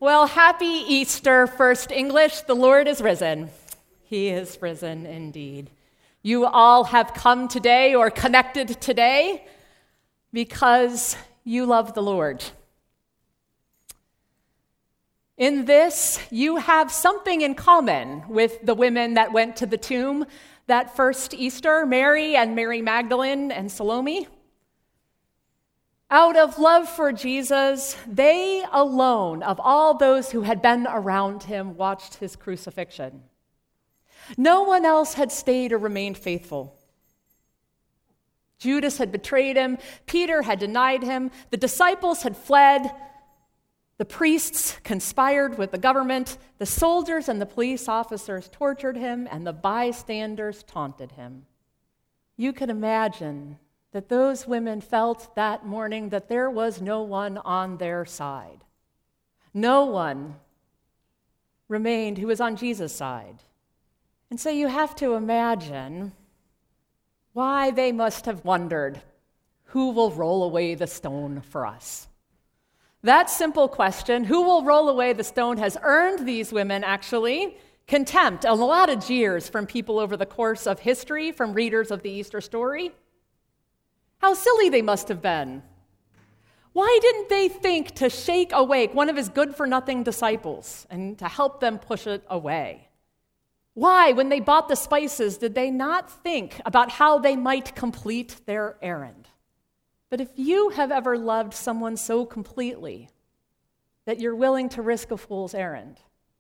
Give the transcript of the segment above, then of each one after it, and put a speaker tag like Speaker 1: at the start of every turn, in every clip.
Speaker 1: Well, happy Easter, First English. The Lord is risen. He is risen indeed. You all have come today or connected today because you love the Lord. In this, you have something in common with the women that went to the tomb that first Easter, Mary and Mary Magdalene and Salome. Out of love for Jesus, they alone, of all those who had been around him, watched his crucifixion. No one else had stayed or remained faithful. Judas had betrayed him. Peter had denied him. The disciples had fled. The priests conspired with the government. The soldiers and the police officers tortured him, and the bystanders taunted him. You can imagine that those women felt that morning that there was no one on their side. No one remained who was on Jesus' side. And so you have to imagine why they must have wondered, who will roll away the stone for us? That simple question, who will roll away the stone, has earned these women, actually, contempt, a lot of jeers from people over the course of history, from readers of the Easter story. How silly they must have been. Why didn't they think to shake awake one of his good-for-nothing disciples and to help them push it away? Why, when they bought the spices, did they not think about how they might complete their errand? But if you have ever loved someone so completely that you're willing to risk a fool's errand,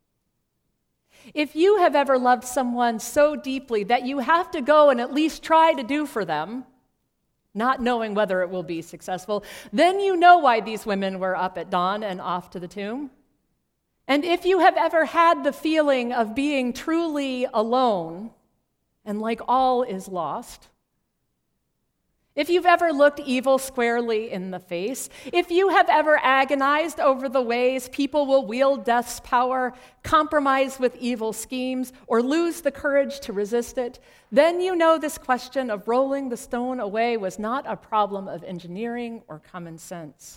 Speaker 1: if you have ever loved someone so deeply that you have to go and at least try to do for them, not knowing whether it will be successful, then you know why these women were up at dawn and off to the tomb. And if you have ever had the feeling of being truly alone and like all is lost, if you've ever looked evil squarely in the face, if you have ever agonized over the ways people will wield death's power, compromise with evil schemes, or lose the courage to resist it, then you know this question of rolling the stone away was not a problem of engineering or common sense.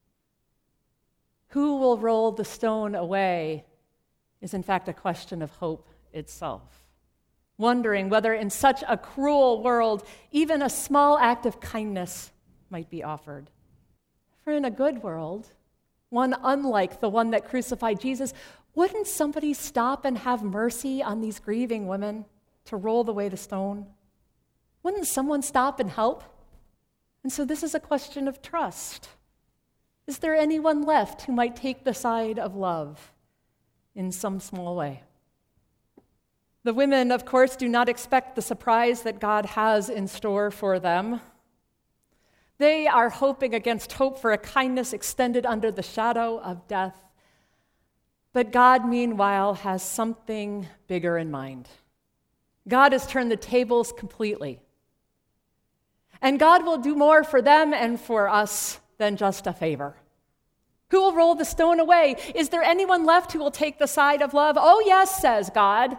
Speaker 1: Who will roll the stone away is in fact a question of hope itself. Wondering whether in such a cruel world, even a small act of kindness might be offered. For in a good world, one unlike the one that crucified Jesus, wouldn't somebody stop and have mercy on these grieving women to roll away the stone? Wouldn't someone stop and help? And so this is a question of trust. Is there anyone left who might take the side of love in some small way? The women, of course, do not expect the surprise that God has in store for them. They are hoping against hope for a kindness extended under the shadow of death. But God, meanwhile, has something bigger in mind. God has turned the tables completely. And God will do more for them and for us than just a favor. Who will roll the stone away? Is there anyone left who will take the side of love? Oh, yes, says God.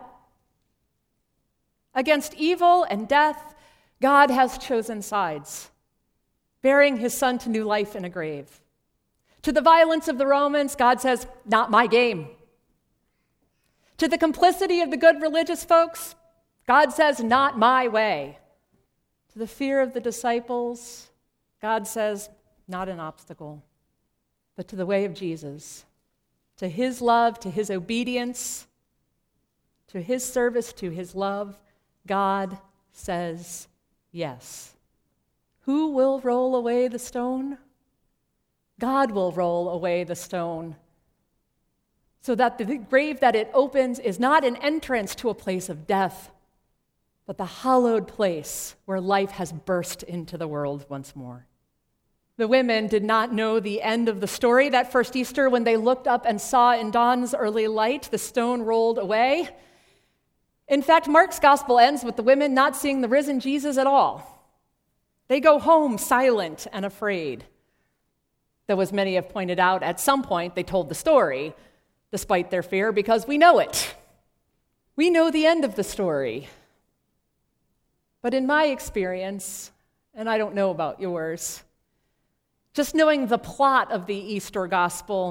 Speaker 1: Against evil and death, God has chosen sides, bearing his son to new life in a grave. To the violence of the Romans, God says, not my game. To the complicity of the good religious folks, God says, not my way. To the fear of the disciples, God says, not an obstacle, but to the way of Jesus, to his love, to his obedience, to his service, to his love, God says yes. Who will roll away the stone? God will roll away the stone, so that the grave that it opens is not an entrance to a place of death, but the hallowed place where life has burst into the world once more. The women did not know the end of the story that first Easter when they looked up and saw in dawn's early light the stone rolled away. In fact, Mark's gospel ends with the women not seeing the risen Jesus at all. They go home silent and afraid. Though, as many have pointed out, at some point they told the story, despite their fear, because we know it. We know the end of the story. But in my experience, and I don't know about yours, just knowing the plot of the Easter gospel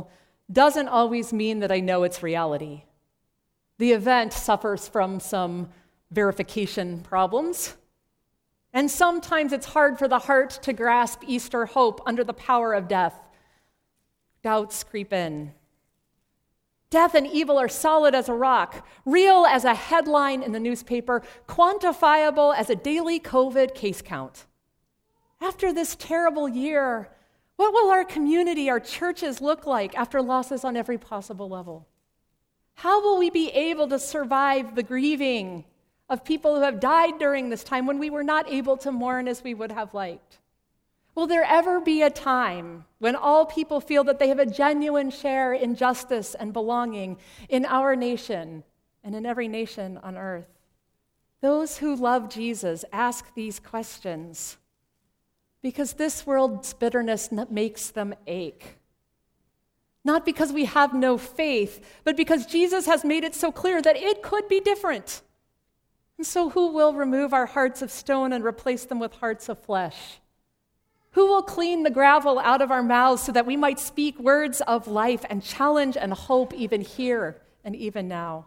Speaker 1: doesn't always mean that I know it's reality. The event suffers from some verification problems, and sometimes it's hard for the heart to grasp Easter hope under the power of death. Doubts creep in. Death and evil are solid as a rock, real as a headline in the newspaper, quantifiable as a daily COVID case count. After this terrible year, what will our community, our churches look like after losses on every possible level? How will we be able to survive the grieving of people who have died during this time when we were not able to mourn as we would have liked? Will there ever be a time when all people feel that they have a genuine share in justice and belonging in our nation and in every nation on earth? Those who love Jesus ask these questions because this world's bitterness makes them ache. Not because we have no faith, but because Jesus has made it so clear that it could be different. And so who will remove our hearts of stone and replace them with hearts of flesh? Who will clean the gravel out of our mouths so that we might speak words of life and challenge and hope even here and even now?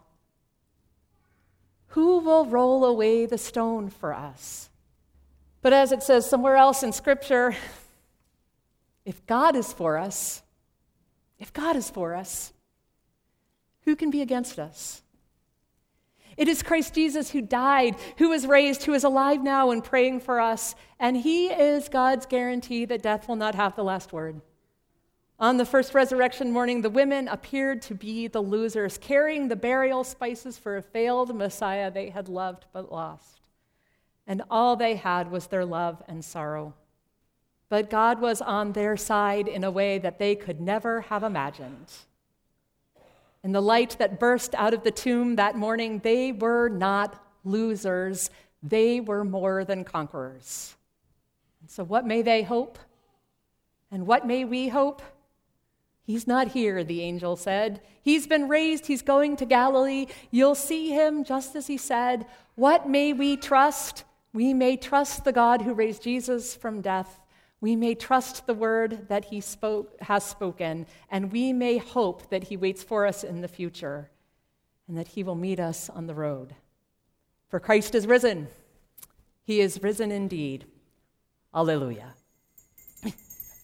Speaker 1: Who will roll away the stone for us? But as it says somewhere else in Scripture, if God is for us, who can be against us? It is Christ Jesus who died, who was raised, who is alive now and praying for us, and he is God's guarantee that death will not have the last word. On the first resurrection morning, the women appeared to be the losers, carrying the burial spices for a failed Messiah they had loved but lost. And all they had was their love and sorrow. But God was on their side in a way that they could never have imagined. In the light that burst out of the tomb that morning, they were not losers. They were more than conquerors. And so what may they hope? And what may we hope? He's not here, the angel said. He's been raised. He's going to Galilee. You'll see him just as he said. What may we trust? We may trust the God who raised Jesus from death. We may trust the word that he has spoken, and we may hope that he waits for us in the future and that he will meet us on the road. For Christ is risen. He is risen indeed. Alleluia.